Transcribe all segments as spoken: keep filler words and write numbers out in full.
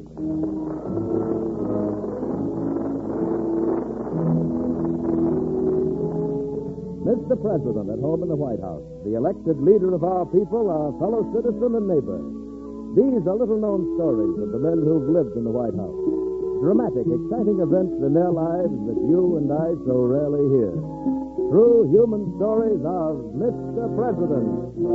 Mister President, at home in the White House, the elected leader of our people, our fellow citizen and neighbor. These are little-known stories of the men who've lived in the White House. Dramatic, exciting events in their lives that you and I so rarely hear. True human stories of Mister President.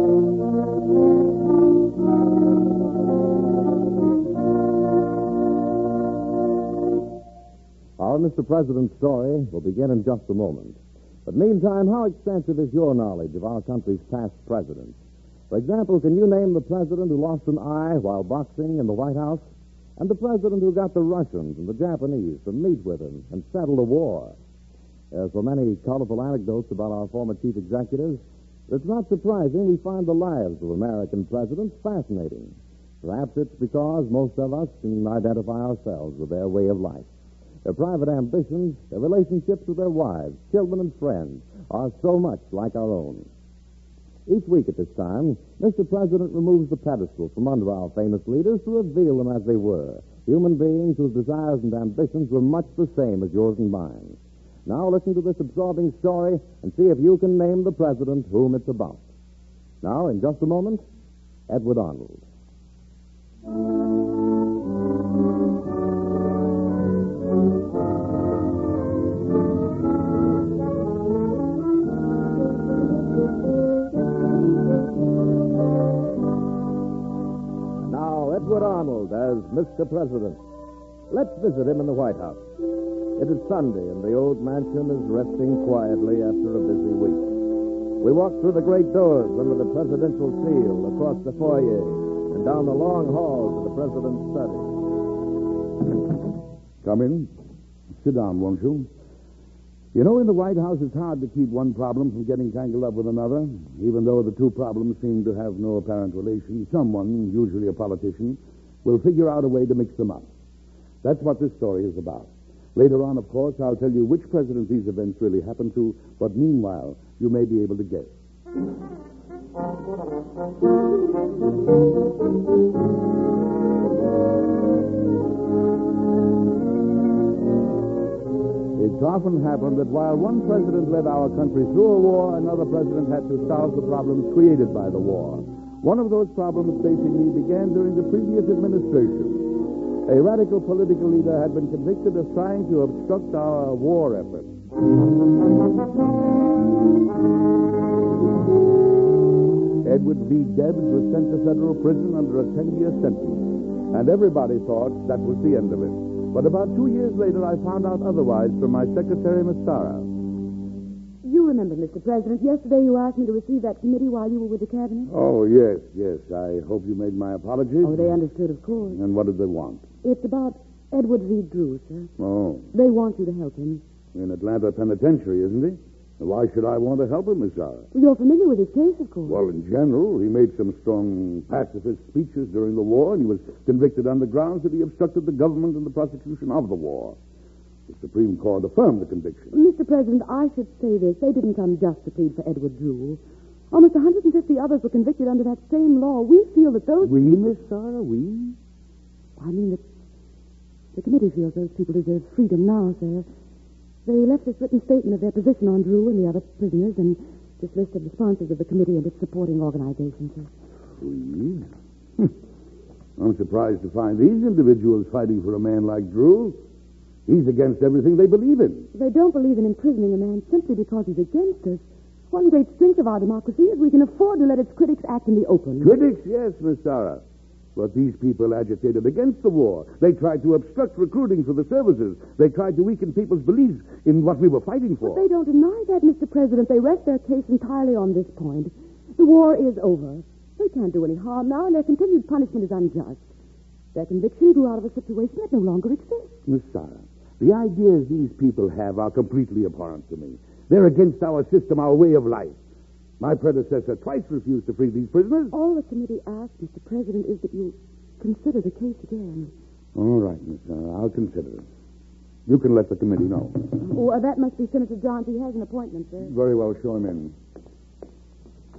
Our Mister President story will begin in just a moment. But meantime, how extensive is your knowledge of our country's past presidents? For example, can you name the president who lost an eye while boxing in the White House? And the president who got the Russians and the Japanese to meet with him and settle the war? As for many colorful anecdotes about our former chief executives, it's not surprising we find the lives of American presidents fascinating. Perhaps it's because most of us can identify ourselves with their way of life. Their private ambitions, their relationships with their wives, children, and friends are so much like our own. Each week at this time, Mister President removes the pedestal from under our famous leaders to reveal them as they were, human beings whose desires and ambitions were much the same as yours and mine. Now listen to this absorbing story and see if you can name the president whom it's about. Now, in just a moment, Edward Arnold. Edward Arnold as Mister President. Let's visit him in the White House. It is Sunday, and the old mansion is resting quietly after a busy week. We walk through the great doors under the presidential seal, across the foyer, and down the long hall to the president's study. Come in. Sit down, won't you? You know, in the White House, it's hard to keep one problem from getting tangled up with another. Even though the two problems seem to have no apparent relation, someone, usually a politician, will figure out a way to mix them up. That's what this story is about. Later on, of course, I'll tell you which president these events really happened to, but meanwhile, you may be able to guess. It's often happened that while one president led our country through a war, another president had to solve the problems created by the war. One of those problems facing me began during the previous administration. A radical political leader had been convicted of trying to obstruct our war effort. Edward V. Debs was sent to federal prison under a ten-year sentence, and everybody thought that was the end of it. But about two years later, I found out otherwise from my secretary, Miss Sarah. You remember, Mister President, yesterday you asked me to receive that committee while you were with the cabinet? Oh, yes, yes. I hope you made my apologies. Oh, they understood, of course. And what did they want? It's about Edward V. Drew, sir. Oh. They want you to help him. In Atlanta Penitentiary, isn't he? Why should I want to help him, Miss Sarah? Well, you're familiar with his case, of course. Well, in general, he made some strong pacifist speeches during the war, and he was convicted on the grounds that he obstructed the government in the prosecution of the war. The Supreme Court affirmed the conviction. Mister President, I should say this. They didn't come just to plead for Edward Drew. Almost one hundred fifty others were convicted under that same law. We feel that those... We, Miss Sarah, we? I mean that the committee feels those people deserve freedom now, sir. They left this written statement of their position on Drew and the other prisoners, and this list of the sponsors of the committee and its supporting organizations. We? I'm surprised to find these individuals fighting for a man like Drew. He's against everything they believe in. They don't believe in imprisoning a man simply because he's against us. One great strength of our democracy is we can afford to let its critics act in the open. Critics, yes, Miss Sarah. But these people agitated against the war. They tried to obstruct recruiting for the services. They tried to weaken people's beliefs in what we were fighting for. But they don't deny that, Mister President. They rest their case entirely on this point. The war is over. They can't do any harm now, and their continued punishment is unjust. Their conviction grew out of a situation that no longer exists. Miss Sarah, the ideas these people have are completely abhorrent to me. They're against our system, our way of life. My predecessor twice refused to free these prisoners. All the committee asks, Mister President, is that you consider the case again. All right, Miss Sarah, I'll consider it. You can let the committee know. Oh, uh, that must be Senator Johns. He has an appointment, sir. Very well, show him in.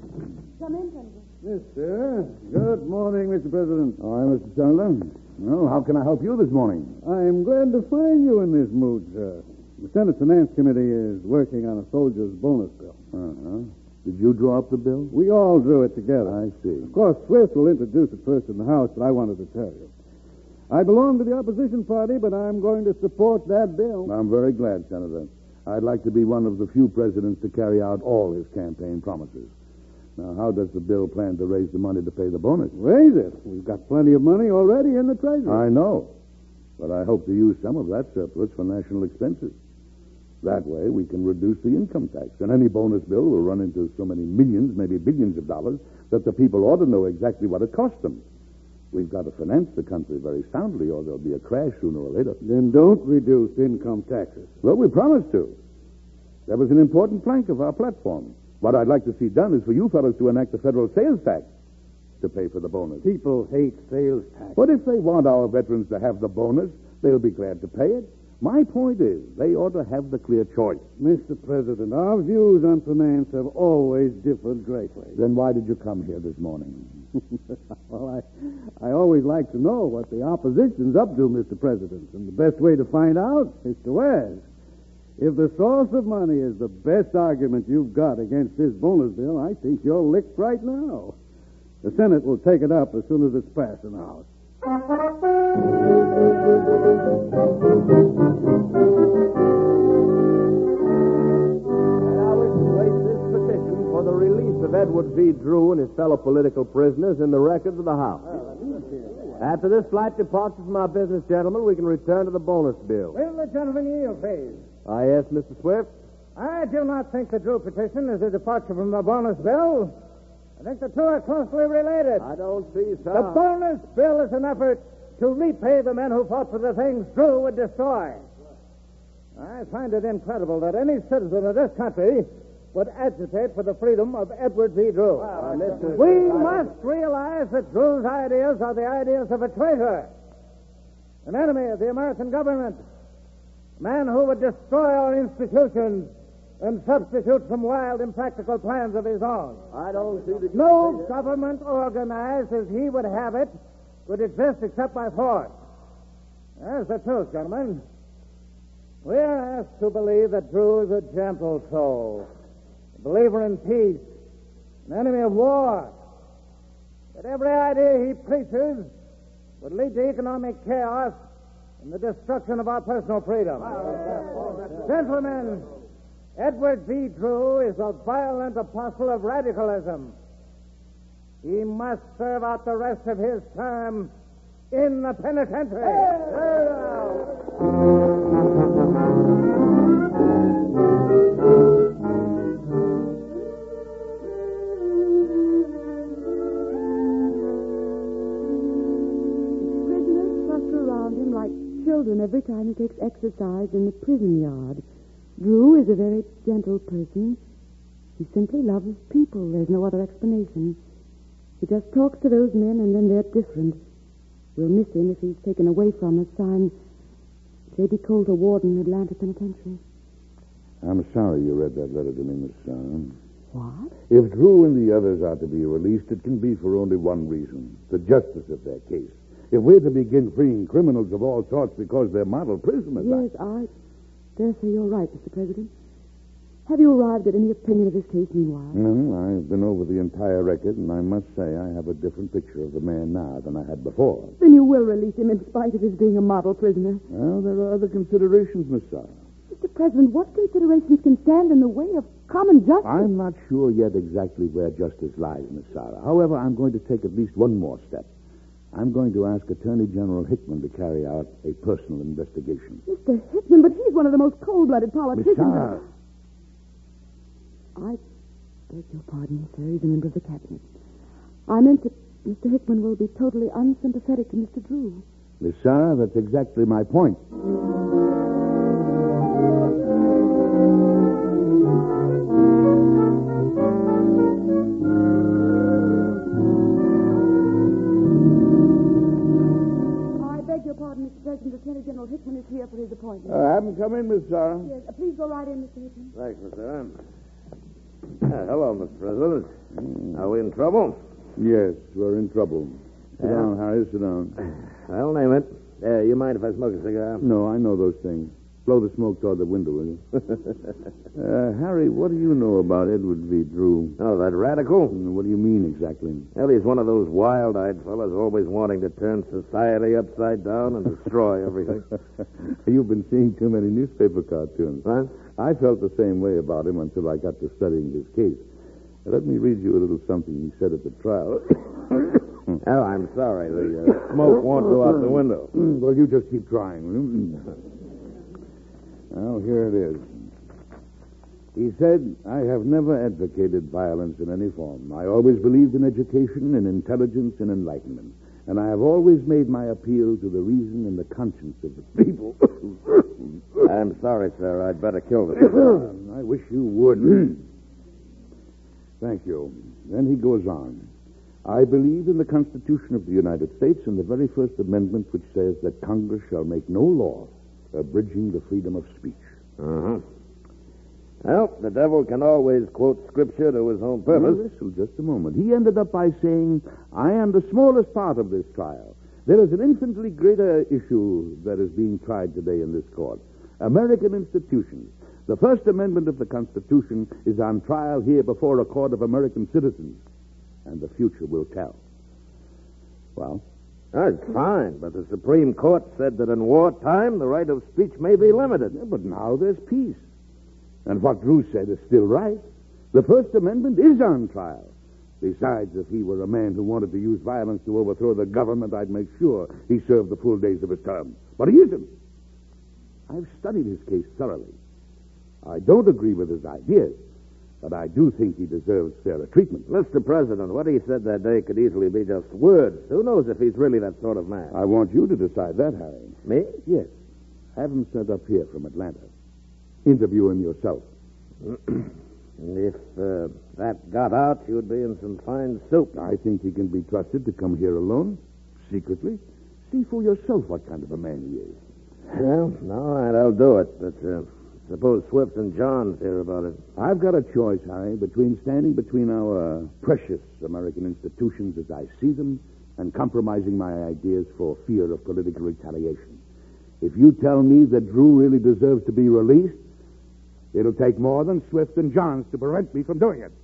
Come in, Senator. Yes, sir. Good morning, Mister President. All right, Mister Senator. Well, how can I help you this morning? I'm glad to find you in this mood, sir. The Senate Finance Committee is working on a soldier's bonus bill. Uh-huh. Did you draw up the bill? We all drew it together. I see. Of course, Swift will introduce it first in the House, but I wanted to tell you. I belong to the opposition party, but I'm going to support that bill. I'm very glad, Senator. I'd like to be one of the few presidents to carry out all his campaign promises. Now, how does the bill plan to raise the money to pay the bonus? Raise it. We've got plenty of money already in the Treasury. I know, but I hope to use some of that surplus for national expenses. That way, we can reduce the income tax, and any bonus bill will run into so many millions, maybe billions of dollars, that the people ought to know exactly what it costs them. We've got to finance the country very soundly, or there'll be a crash sooner or later. Then don't reduce income taxes. Well, we promised to. That was an important plank of our platform. What I'd like to see done is for you fellows to enact a federal sales tax to pay for the bonus. People hate sales tax. But if they want our veterans to have the bonus, they'll be glad to pay it. My point is, they ought to have the clear choice. Mister President, our views on finance have always differed greatly. Then why did you come here this morning? Well, I, I always like to know what the opposition's up to, Mister President, and the best way to find out is to ask. If the source of money is the best argument you've got against this bonus bill, I think you're licked right now. The Senate will take it up as soon as it's passed in the House. I wish to place this petition for the release of Edward V. Drew and his fellow political prisoners in the records of the House. After this flight departs from our business, gentlemen, we can return to the bonus bill. Will the gentleman yield, please? Ah, yes, Mister Swift? I do not think the Drew petition is a departure from the bonus bill. I think the two are closely related. I don't see, sir. The bonus bill is an effort to repay the men who fought for the things Drew would destroy. I find it incredible that any citizen of this country would agitate for the freedom of Edward V. Drew. Well, Mister We must realize that Drew's ideas are the ideas of a traitor, an enemy of the American government, a man who would destroy our institutions and substitute some wild, impractical plans of his own. I don't see the... No government organized as he would have it would exist except by force. That's the truth, gentlemen. We are asked to believe that Drew is a gentle soul, a believer in peace, an enemy of war, that every idea he preaches would lead to economic chaos and the destruction of our personal freedom. Gentlemen, Edward V. Drew is a violent apostle of radicalism. He must serve out the rest of his term in the penitentiary. Prisoners cluster around him like children every time he takes exercise in the prison yard. Drew is a very gentle person. He simply loves people. There's no other explanation. He just talks to those men, and then they're different. We'll miss him if he's taken away from us. Signed, J B. Coulter, Warden, Atlanta Penitentiary. I'm sorry you read that letter to me, Miss Sarah. What? If Drew and the others are to be released, it can be for only one reason, the justice of their case. If we're to begin freeing criminals of all sorts because they're model prisoners... Yes, I dare say you're right, Mister President. Have you arrived at any opinion of this case meanwhile? No, I've been over the entire record, and I must say I have a different picture of the man now than I had before. Then you will release him in spite of his being a model prisoner. Well, there are other considerations, Miss Sarah. Mister President, what considerations can stand in the way of common justice? I'm not sure yet exactly where justice lies, Miss Sarah. However, I'm going to take at least one more step. I'm going to ask Attorney General Hickman to carry out a personal investigation. Mister Hickman, but he's one of the most cold-blooded Miss politicians. Sarah. I beg your pardon, sir. He's a member of the cabinet. I meant that Mister Hickman will be totally unsympathetic to Mister Drew. Miss Sarah, that's exactly my point. Pardon, Mister President, Attorney General Hickman is here for his appointment. Uh, have him come in, Miss Sarah. Yes, uh, please go right in, Mister Hickman. Thanks, Mister Adams. Uh, hello, Mister President. Mm. Are we in trouble? Yes, we're in trouble. Sit Yeah. down, Harry, sit down. I'll name it. you mind if I smoke a cigar? No, I know those things. Blow the smoke toward the window, will you? uh, Harry, what do you know about Edward V. Drew? Oh, that radical? What do you mean exactly? Well, he's one of those wild-eyed fellas always wanting to turn society upside down and destroy everything. You've been seeing too many newspaper cartoons. What? I felt the same way about him until I got to studying his case. Let me read you a little something he said at the trial. Oh, I'm sorry. The uh, smoke won't go out the window. Well, you just keep trying, will you? Well, here it is. He said, I have never advocated violence in any form. I always believed in education and intelligence and enlightenment. And I have always made my appeal to the reason and the conscience of the people. I'm sorry, sir. I'd better kill this. I wish you would. Thank you. Then he goes on. I believe in the Constitution of the United States and the very First Amendment, which says that Congress shall make no law abridging the freedom of speech. Uh-huh. Well, the devil can always quote Scripture to his own purpose. Well, listen, just a moment. He ended up by saying, I am the smallest part of this trial. There is an infinitely greater issue that is being tried today in this court. American institutions. The First Amendment of the Constitution is on trial here before a court of American citizens. And the future will tell. Well? That's fine, but the Supreme Court said that in wartime the right of speech may be limited. Yeah, but now there's peace. And what Drew said is still right. The First Amendment is on trial. Besides, if he were a man who wanted to use violence to overthrow the government, I'd make sure he served the full days of his term. But he isn't. I've studied his case thoroughly. I don't agree with his ideas, but I do think he deserves fairer treatment. Mister President, what he said that day could easily be just words. Who knows if he's really that sort of man? I want you to decide that, Harry. Me? Yes. Have him sent up here from Atlanta. Interview him yourself. If uh, that got out, you'd be in some fine soup. I think he can be trusted to come here alone, secretly. See for yourself what kind of a man he is. Well, all right, I'll do it, but uh, suppose Swift and Johns hear about it. I've got a choice, Harry, between standing between our precious American institutions as I see them and compromising my ideas for fear of political retaliation. If you tell me that Drew really deserves to be released, it'll take more than Swift and Johns to prevent me from doing it.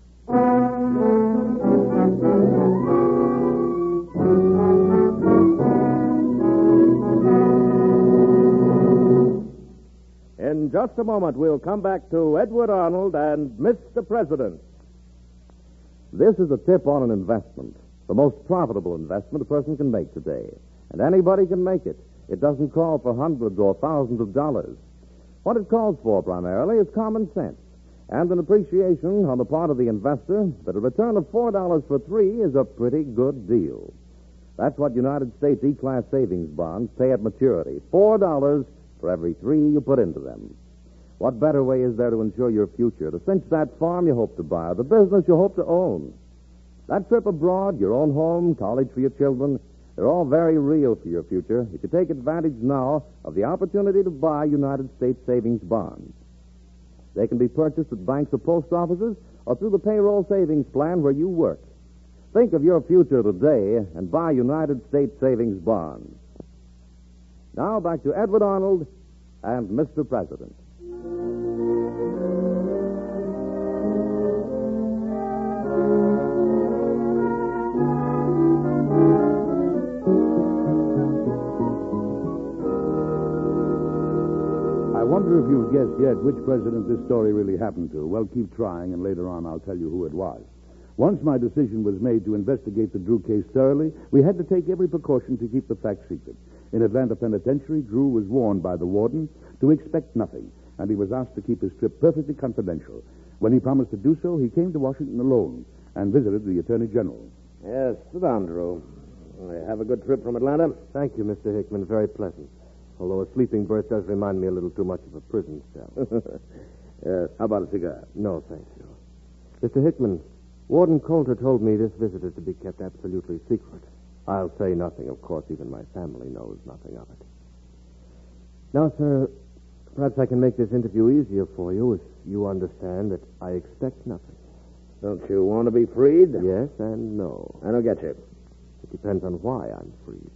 In just a moment, we'll come back to Edward Arnold and Mister President. This is a tip on an investment, the most profitable investment a person can make today. And anybody can make it. It doesn't call for hundreds or thousands of dollars. What it calls for primarily is common sense and an appreciation on the part of the investor that a return of four dollars for three is a pretty good deal. That's what United States E-Class savings bonds pay at maturity. four dollars for every three you put into them. What better way is there to ensure your future, to cinch that farm you hope to buy, or the business you hope to own? That trip abroad, your own home, college for your children, they're all very real for your future if you take advantage now of the opportunity to buy United States savings bonds. They can be purchased at banks or post offices or through the payroll savings plan where you work. Think of your future today and buy United States savings bonds. Now back to Edward Arnold and Mister President. I wonder if you've guessed yet which president this story really happened to. Well, keep trying, and later on I'll tell you who it was. Once my decision was made to investigate the Drew case thoroughly, we had to take every precaution to keep the facts secret. In Atlanta Penitentiary, Drew was warned by the warden to expect nothing, and he was asked to keep his trip perfectly confidential. When he promised to do so, he came to Washington alone and visited the Attorney General. Yes, sit down, Drew. Have a good trip from Atlanta? Thank you, Mister Hickman. Very pleasant. Although a sleeping berth does remind me a little too much of a prison cell. uh, how about a cigar? No, thank you. Mister Hickman, Warden Coulter told me this visit is to be kept absolutely secret. I'll say nothing, of course. Even my family knows nothing of it. Now, sir, perhaps I can make this interview easier for you if you understand that I expect nothing. Don't you want to be freed? Yes and no. I don't get you. It depends on why I'm freed.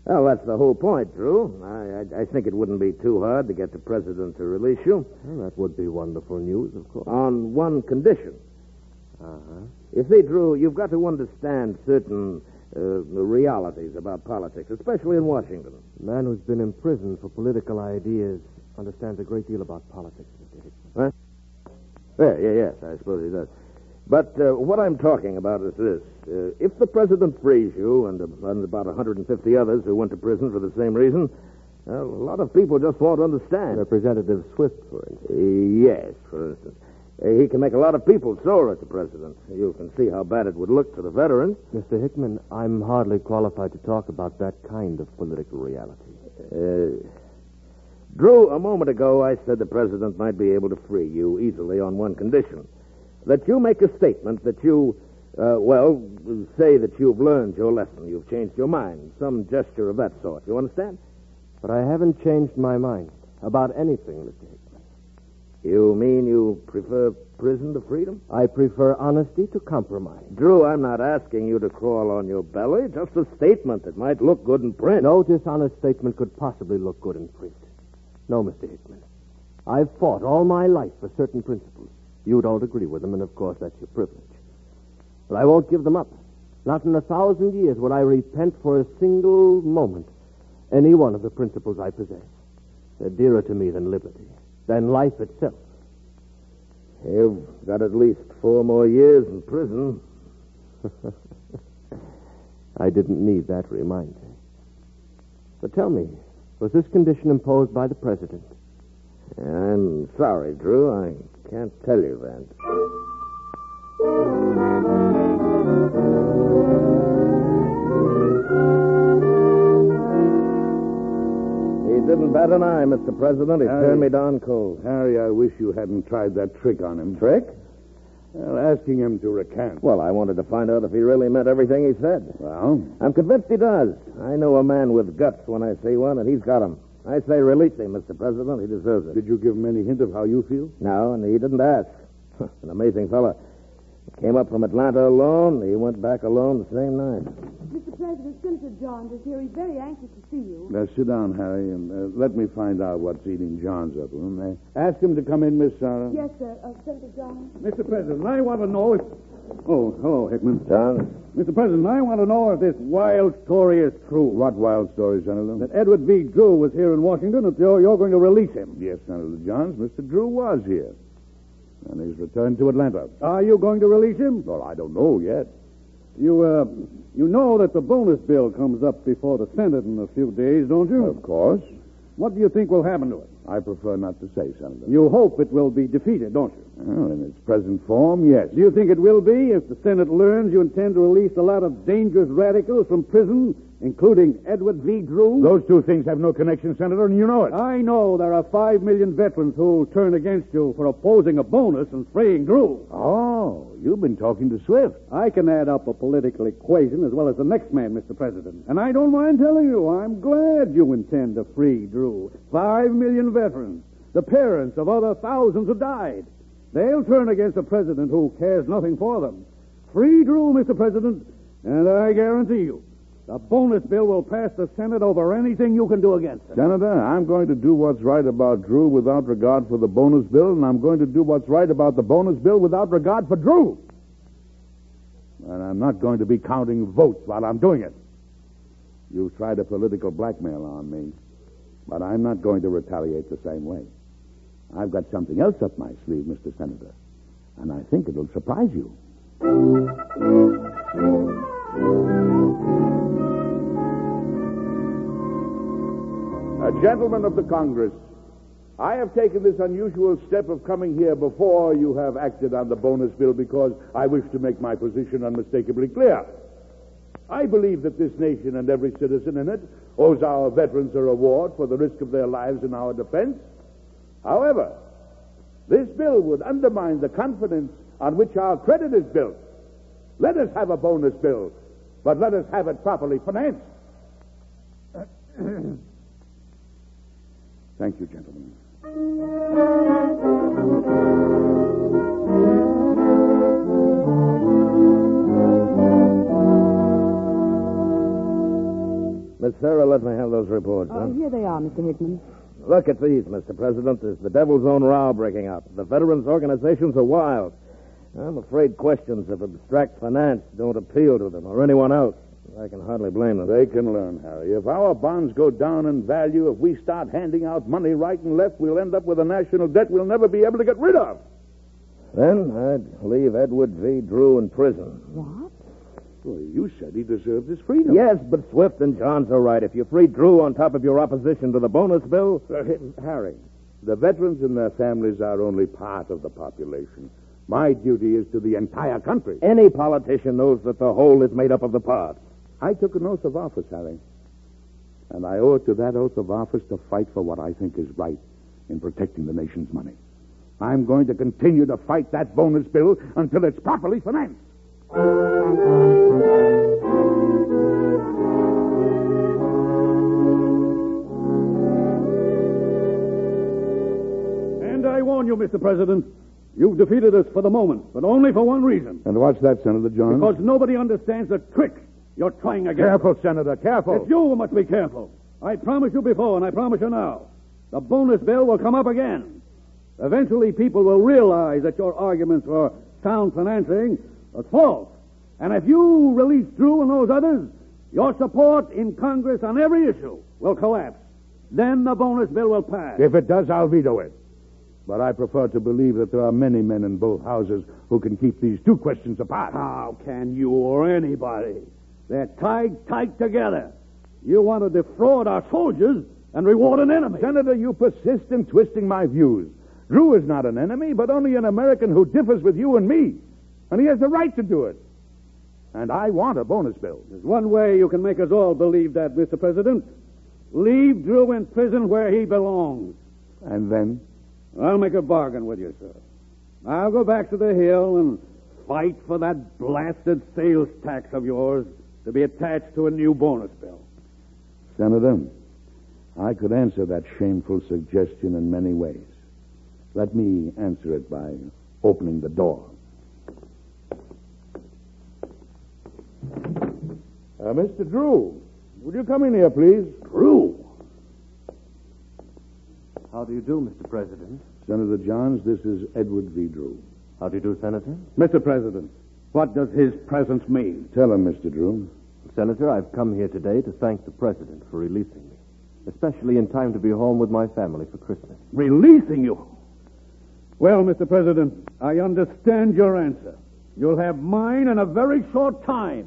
Well, that's the whole point, Drew. I, I, I think it wouldn't be too hard to get the president to release you. Well, that would be wonderful news, of course. On one condition. Uh-huh. You see, Drew, you've got to understand certain uh, realities about politics, especially in Washington. A man who's been imprisoned for political ideas understands a great deal about politics, Mister Hickman. Huh? Yeah, yeah, yes, I suppose he does. But uh, what I'm talking about is this. Uh, if the president frees you and, uh, and about one hundred fifty others who went to prison for the same reason, well, a lot of people just won't understand. Representative Swift, for instance. Uh, yes, for instance. Uh, he can make a lot of people sore at the president. You can see how bad it would look to the veterans. Mister Hickman, I'm hardly qualified to talk about that kind of political reality. Uh, Drew, a moment ago I said the president might be able to free you easily on one condition. That you make a statement that you, uh, well, say that you've learned your lesson, you've changed your mind, some gesture of that sort. You understand? But I haven't changed my mind about anything, Mister Hickman. You mean you prefer prison to freedom? I prefer honesty to compromise. Drew, I'm not asking you to crawl on your belly, just a statement that might look good in print. No dishonest statement could possibly look good in print. No, Mister Hickman. I've fought all my life for certain principles. You don't agree with them, and of course that's your privilege. But I won't give them up. Not in a thousand years would I repent for a single moment any one of the principles I possess. They're dearer to me than liberty, than life itself. You've got at least four more years in prison. I didn't need that reminder. But tell me, was this condition imposed by the president? I'm sorry, Drew. I can't tell you that. He didn't bat an eye, Mister President. He Harry. turned me down cold. Harry, I wish you hadn't tried that trick on him. Trick? Well, asking him to recant. Well, I wanted to find out if he really meant everything he said. Well, I'm convinced he does. I know a man with guts when I see one, and he's got them. I say release him, Mister President. He deserves it. did you give him any hint of how you feel? No, and he didn't ask. An amazing fellow. Came up from Atlanta alone. He went back alone the same night. Mister President, Senator Johns is here. He's very anxious to see you. Now, sit down, Harry, and uh, let me find out what's eating John's up. Uh, ask him to come in, Miss Sarah. Yes, sir. Uh, Senator Johns? Mister President, I want to know if... Oh, hello, Hickman. John? Mister President, I want to know if this wild story is true. What wild story, Senator? That Edward V. Drew was here in Washington, and you're, you're going to release him. Yes, Senator Johns. Mister Drew was here. And he's returned to Atlanta. Are you going to release him? Well, I don't know yet. You, uh, you know that the bonus bill comes up before the Senate in a few days, don't you? Of course. What do you think will happen to it? I prefer not to say, Senator. You hope it will be defeated, don't you? Well, in its present form, yes. Do you think it will be if the Senate learns you intend to release a lot of dangerous radicals from prison, including Edward V. Drew? Those two things have no connection, Senator, and you know it. I know there are five million veterans who'll turn against you for opposing a bonus and freeing Drew. Oh, you've been talking to Swift. I can add up a political equation as well as the next man, Mister President. And I don't mind telling you, I'm glad you intend to free Drew. Five million veterans, the parents of other thousands who died. They'll turn against a president who cares nothing for them. Free Drew, Mister President, and I guarantee you, the bonus bill will pass the Senate over anything you can do against it. Senator, I'm going to do what's right about Drew without regard for the bonus bill, and I'm going to do what's right about the bonus bill without regard for Drew. And I'm not going to be counting votes while I'm doing it. You've tried a political blackmail on me, but I'm not going to retaliate the same way. I've got something else up my sleeve, Mister Senator, and I think it'll surprise you. Uh, gentlemen of the Congress, I have taken this unusual step of coming here before you have acted on the bonus bill because I wish to make my position unmistakably clear. I believe that this nation and every citizen in it owes our veterans a reward for the risk of their lives in our defense. However, this bill would undermine the confidence on which our credit is built. Let us have a bonus bill, but let us have it properly financed. Thank you, gentlemen. Miss Sarah, let me have those reports. Oh, huh? here they are, Mister Hickman. Look at these, Mister President. There's the devil's own row breaking out. The veterans' organizations are wild. I'm afraid questions of abstract finance don't appeal to them or anyone else. I can hardly blame them. They can learn, Harry. If our bonds go down in value, if we start handing out money right and left, we'll end up with a national debt we'll never be able to get rid of. Then I'd leave Edward V. Drew in prison. What? Well, you said he deserved his freedom. Yes, but Swift and Johns are right. If you free Drew on top of your opposition to the bonus bill... Uh, Harry, the veterans and their families are only part of the population. My duty is to the entire country. Any politician knows that the whole is made up of the parts. I took an oath of office, Harry. And I owe it to that oath of office to fight for what I think is right in protecting the nation's money. I'm going to continue to fight that bonus bill until it's properly financed. And I warn you, Mister President, you've defeated us for the moment, but only for one reason. And what's that, Senator John? Because nobody understands the trick you're trying again. Careful, Senator, careful. It's you who must be careful. I promised you before, and I promise you now. The bonus bill will come up again. Eventually, people will realize that your arguments for sound financing are false. And if you release Drew and those others, your support in Congress on every issue will collapse. Then the bonus bill will pass. If it does, I'll veto it. But I prefer to believe that there are many men in both houses who can keep these two questions apart. How can you or anybody? They're tied tight together. You want to defraud our soldiers and reward an enemy. Senator, you persist in twisting my views. Drew is not an enemy, but only an American who differs with you and me. And he has the right to do it. And I want a bonus bill. There's one way you can make us all believe that, Mister President. Leave Drew in prison where he belongs. And then? I'll make a bargain with you, sir. I'll go back to the Hill and fight for that blasted sales tax of yours to be attached to a new bonus bill. Senator, I could answer that shameful suggestion in many ways. Let me answer it by opening the door. Uh, Mister Drew, would you come in here, please? Drew? How do you do, Mister President? Senator Johns, this is Edward V. Drew. How do you do, Senator? Mister President, what does his presence mean? Tell him, Mister Drew. Senator, I've come here today to thank the President for releasing me, especially in time to be home with my family for Christmas. Releasing you? Well, Mister President, I understand your answer. You'll have mine in a very short time.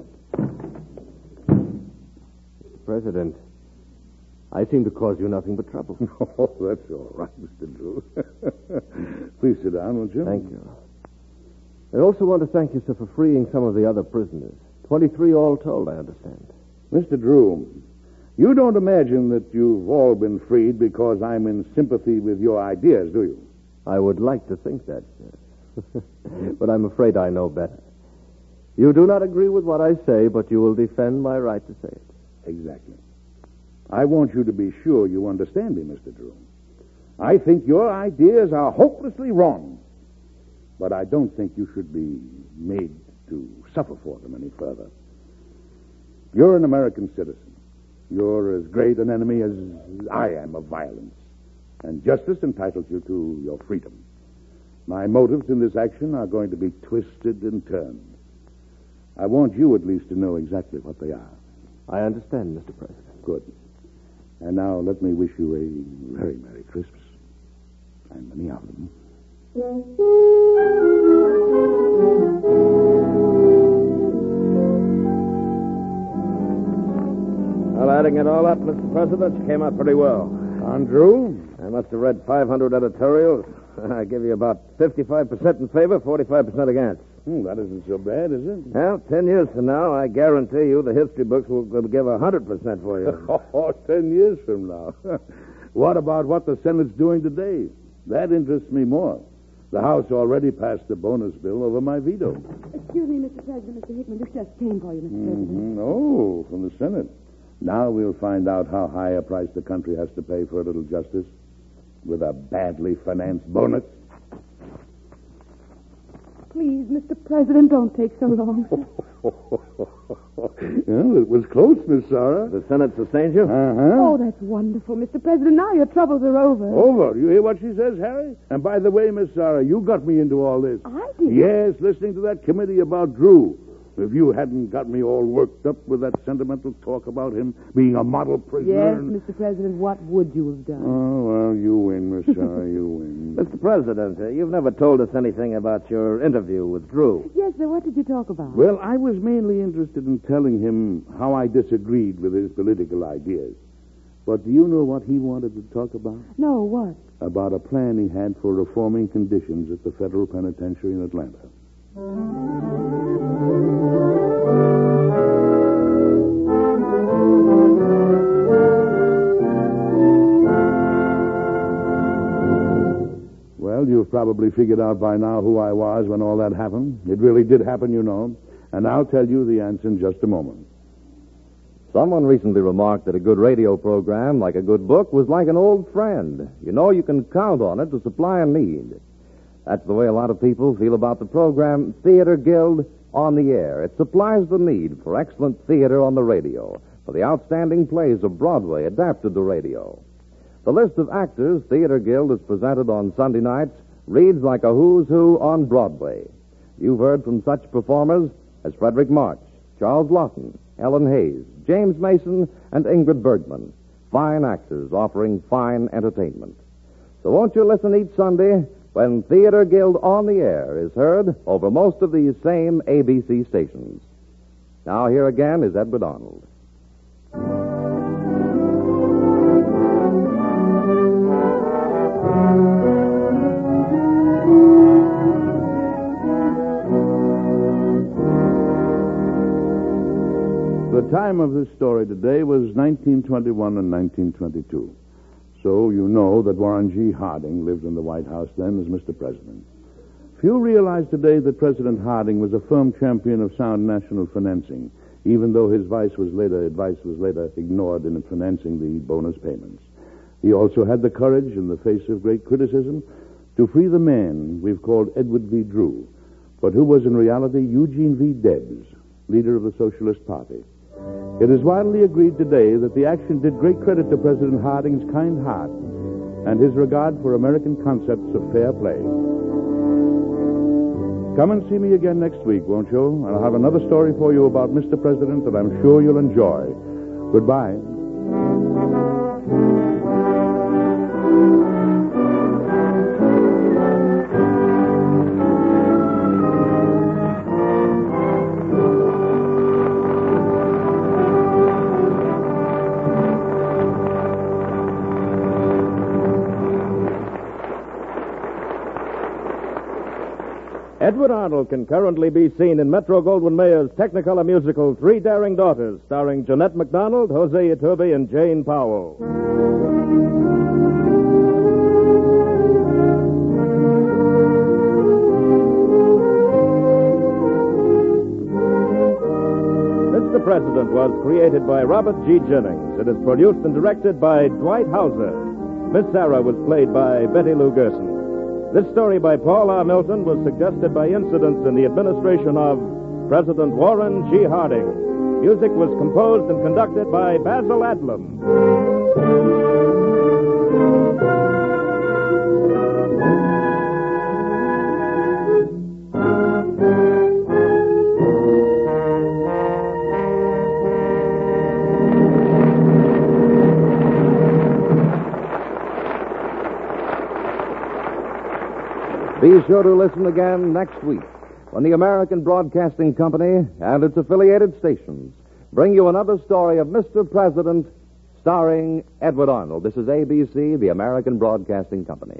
Mister President, I seem to cause you nothing but trouble. Oh, that's all right, Mister Drew. Please sit down, won't you? Thank you. I also want to thank you, sir, for freeing some of the other prisoners. Twenty-three all told, I understand. Mister Drew, you don't imagine that you've all been freed because I'm in sympathy with your ideas, do you? I would like to think that, sir. But I'm afraid I know better. You do not agree with what I say, but you will defend my right to say it. Exactly. I want you to be sure you understand me, Mister Drew. I think your ideas are hopelessly wrong, but I don't think you should be made to suffer for them any further. You're an American citizen. You're as great an enemy as I am of violence, and justice entitles you to your freedom. My motives in this action are going to be twisted and turned. I want you at least to know exactly what they are. I understand, Mister President. Good. And now let me wish you a very Merry Christmas. And many of them. Well, adding it all up, Mister President, you came out pretty well. On Drew? I must have read five hundred editorials. I give you about fifty-five percent in favor, forty-five percent against. Hmm, that isn't so bad, is it? Well, ten years from now, I guarantee you the history books will, will give one hundred percent for you. Oh, ten years from now. What about what the Senate's doing today? That interests me more. The House already passed the bonus bill over my veto. Excuse me, Mister President. Mister Hickman, this just came for you, Mister President. Mm-hmm. Oh, from the Senate. Now we'll find out how high a price the country has to pay for a little justice with a badly financed bonus. Please, Please, Mister President, don't take so long. Well, it was close, Miss Sarah. The Senate sustains you? Uh-huh. Oh, that's wonderful, Mister President. Now your troubles are over. Over. You hear what she says, Harry? And by the way, Miss Sarah, you got me into all this. I did. Yes, listening to that committee about Drew. If you hadn't got me all worked up with that sentimental talk about him being a model prisoner. Yes, and... Mister President, what would you have done? Oh, well, you win, Miss Sarah, you win. Mister President, uh, you've never told us anything about your interview with Drew. Yes, sir. What did you talk about? Well, I was mainly interested in telling him how I disagreed with his political ideas. But do you know what he wanted to talk about? No, what? About a plan he had for reforming conditions at the federal penitentiary in Atlanta. Well, you've probably figured out by now who I was when all that happened. It really did happen, you know. And I'll tell you the answer in just a moment. Someone recently remarked that a good radio program, like a good book, was like an old friend. You know you can count on it to supply a need. That's the way a lot of people feel about the program Theater Guild on the Air. It supplies the need for excellent theater on the radio, for the outstanding plays of Broadway adapted to radio. The list of actors Theater Guild has presented on Sunday nights reads like a who's who on Broadway. You've heard from such performers as Frederick March, Charles Lawton, Ellen Hayes, James Mason, and Ingrid Bergman. Fine actors offering fine entertainment. So won't you listen each Sunday when Theater Guild on the Air is heard over most of these same A B C stations. Now here again is Edward Arnold. The time of this story today was nineteen twenty-one and nineteen twenty-two. So you know that Warren G. Harding lived in the White House then as Mister President. Few realize today that President Harding was a firm champion of sound national financing, even though his advice was later, advice was later ignored in financing the bonus payments. He also had the courage, in the face of great criticism, to free the man we've called Edward V. Drew, but who was in reality Eugene V. Debs, leader of the Socialist Party. It is widely agreed today that the action did great credit to President Harding's kind heart and his regard for American concepts of fair play. Come and see me again next week, won't you? I'll have another story for you about Mister President that I'm sure you'll enjoy. Goodbye. Edward Arnold can currently be seen in Metro-Goldwyn-Mayer's Technicolor musical Three Daring Daughters, starring Jeanette MacDonald, Jose Iturbe, and Jane Powell. Mister President was created by Robert G. Jennings. It is produced and directed by Dwight Hauser. Miss Sarah was played by Betty Lou Gerson. This story by Paul R. Milton was suggested by incidents in the administration of President Warren G. Harding. Music was composed and conducted by Basil Adlam. Be sure to listen again next week when the American Broadcasting Company and its affiliated stations bring you another story of Mister President starring Edward Arnold. This is A B C, the American Broadcasting Company.